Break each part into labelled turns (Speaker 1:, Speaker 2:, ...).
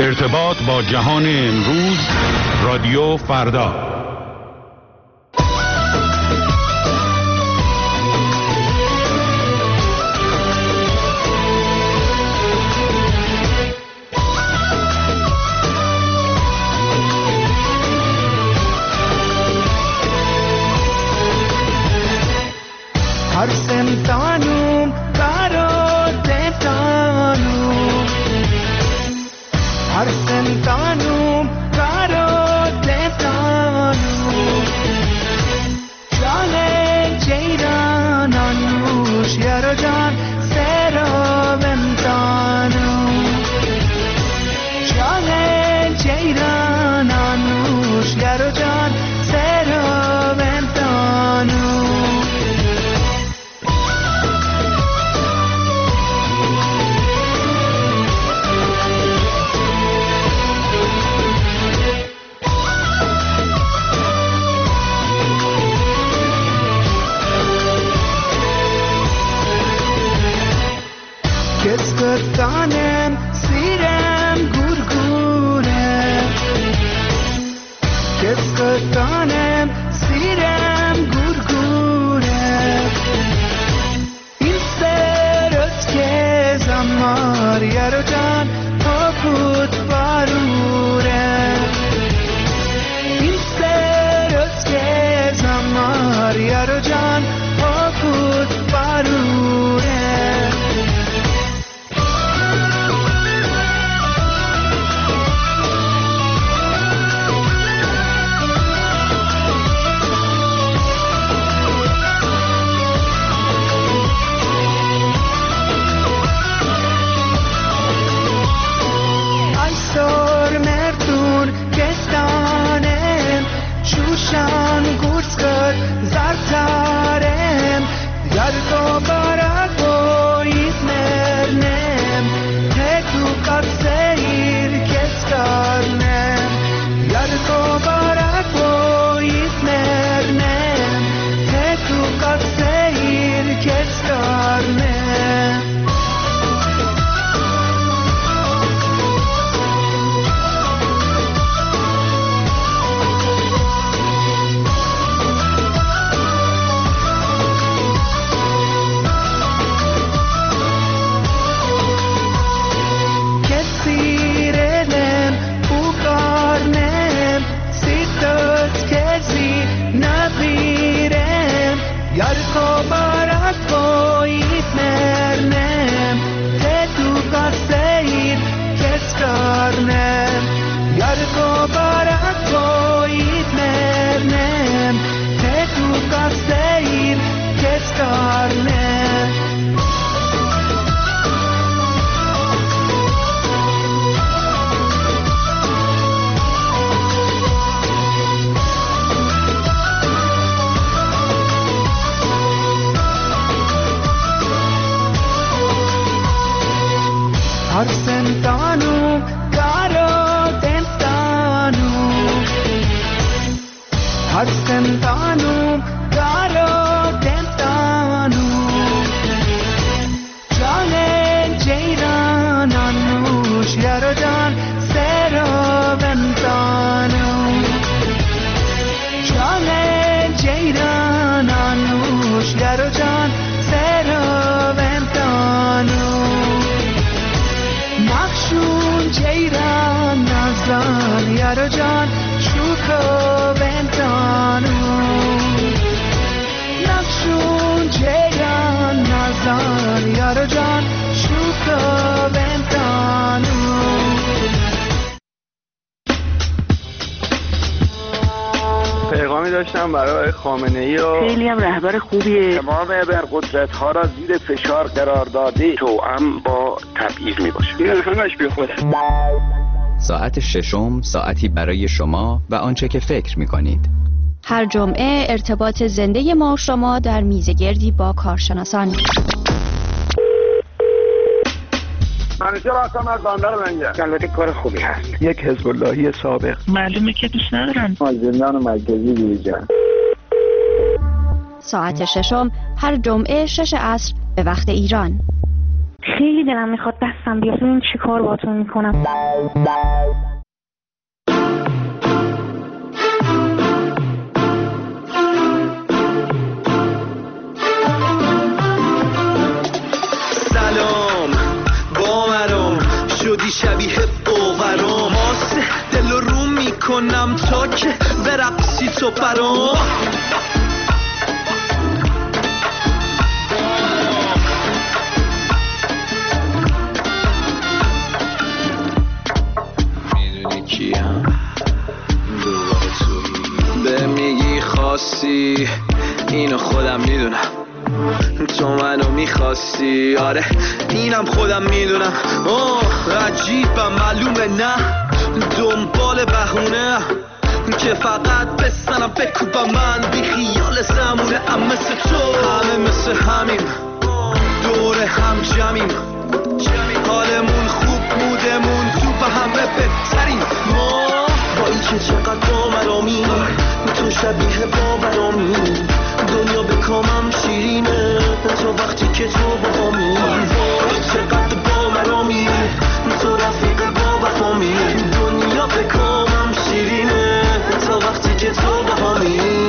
Speaker 1: ارتباط با جهان امروز، رادیو فردا.
Speaker 2: پیغامی داشتم برای خامنه‌ای و
Speaker 3: خیلی هم رهبر خوبیه.
Speaker 2: تمام ابرقدرت‌ها را زیر فشار قرار داده توأم با تبعیض میباشه. این همش بیخوده.
Speaker 4: ساعت ششم، ساعتی برای شما و آنچه که فکر می‌کنید.
Speaker 5: هر جمعه ارتباط زنده ما و شما در میزگردی با کارشناسان.
Speaker 2: منیجر هستم از بندر منگه. البته کار خوبی هست. یک حزب اللهی سابق.
Speaker 3: معلومه که دوست ندارم.
Speaker 2: زندان مرکزی دیویژن.
Speaker 5: ساعت ششم هر جمعه 6 عصر به وقت ایران.
Speaker 3: خیلی دلم میخواد دستم اتفاقم بیفته این چی کار باتون میکنم.
Speaker 6: سلام باورم شدی شبیه باورم آسه دل رو میکنم تا که برقصی تو برام به میگی خواستی اینو خودم میدونم تو منو میخواستی آره اینم خودم میدونم عجیبم معلومه نه دنبال بهونه که فقط بستنم بکوبم من بی خیال زمونه ام مثل تو همه مثل همیم دور هم جمعیم حالمون خوب مودمون تو به همه بهتریم ما با این که چقدر باورامی تو شبیه باورامی دنیا به کامم شیرینه تو وقتی که تو باهامی چقدر باورامی تو رفیق با وفامی دنیا به کامم شیرینه تو وقتی که تو باهامی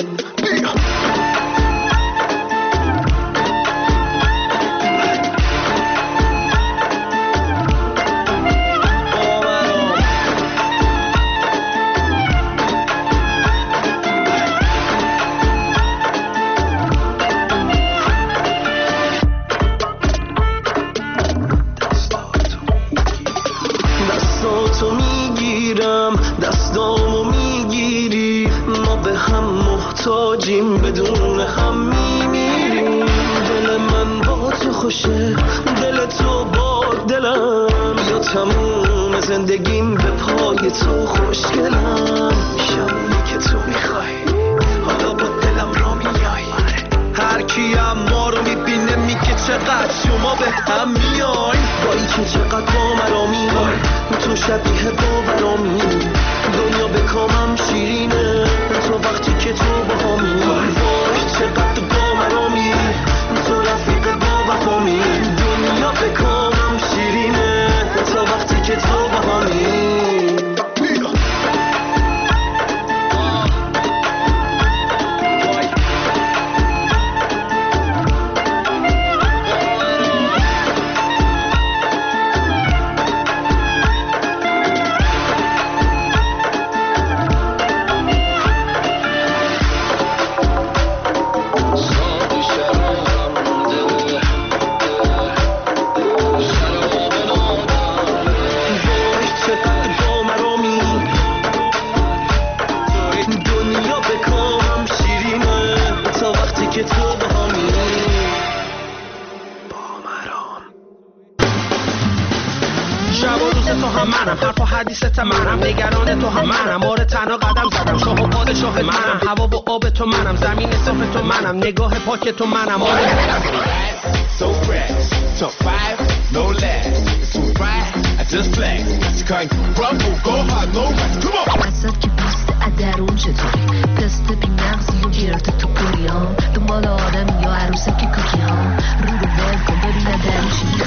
Speaker 6: دستاتو میگیرم دستامو میگیری ما به هم محتاجیم بدون هم میمیریم دل من با تو خوشه دل تو با دلم یا تموم زندگیم به پای تو خوشگلم شبونی که تو میخوای حالا با دلم را میای هر کیم ما رو میبینه میگه چقدر شما به هم میای با این که چقدر با مرامی تو شبیه باورامی دنیا به کامم شیرینه تو وقتی که تو باهامی چقدر با مرامی تو رفیق با وفامی دنیا به کامم شیرینه تو وقتی که تو باهامی حدیثت منم نگران تو هم منم آره تنها قدم زدم شاه و پادشاه منم هوا و آب تو منم زمین صاف تو منم نگاه پاک تو منم آره
Speaker 7: So fresh, top 5, no less. So right, I just flex. I can't rumble, go hard, no rest. Come on.
Speaker 8: وسط که پوست ادرون چطوری دست بی مغزی و گرفت تو کوریام دنبال آدم یا عروسک کوکی ها رو رو ول کن ببینه درون چی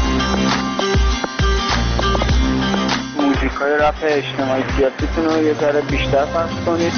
Speaker 2: موزیکای رپ اجتماعی سیاسیتون رو یه ذره بیشتر پخش کنید.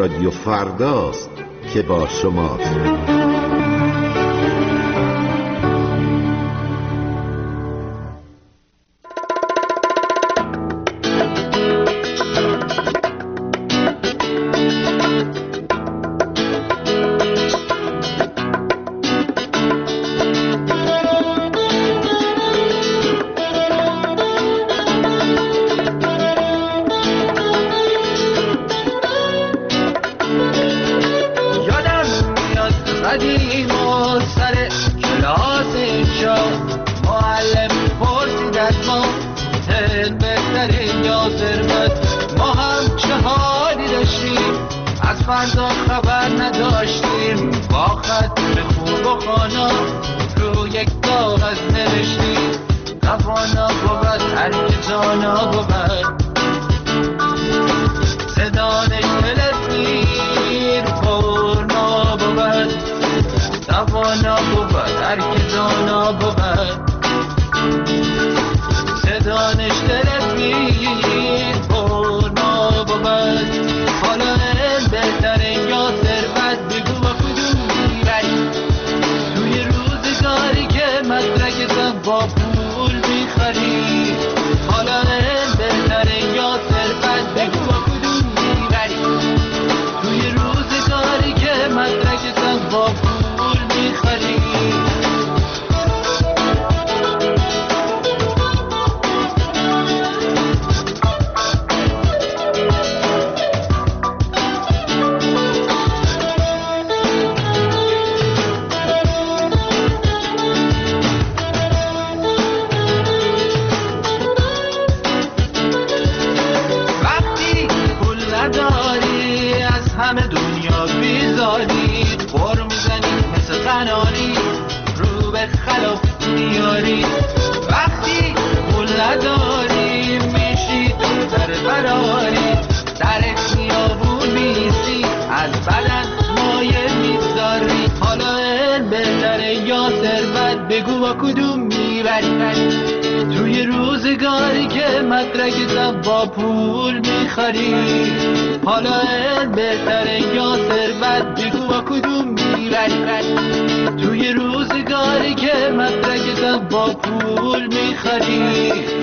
Speaker 9: رادیو فرداست که با شماست.
Speaker 6: بگو با کدوم میبری توی روزگاری که مدرکتم با پول میخری حالا این بهتره یا ثروت بگو با کدوم میبری توی روزگاری که مدرکتم با پول میخری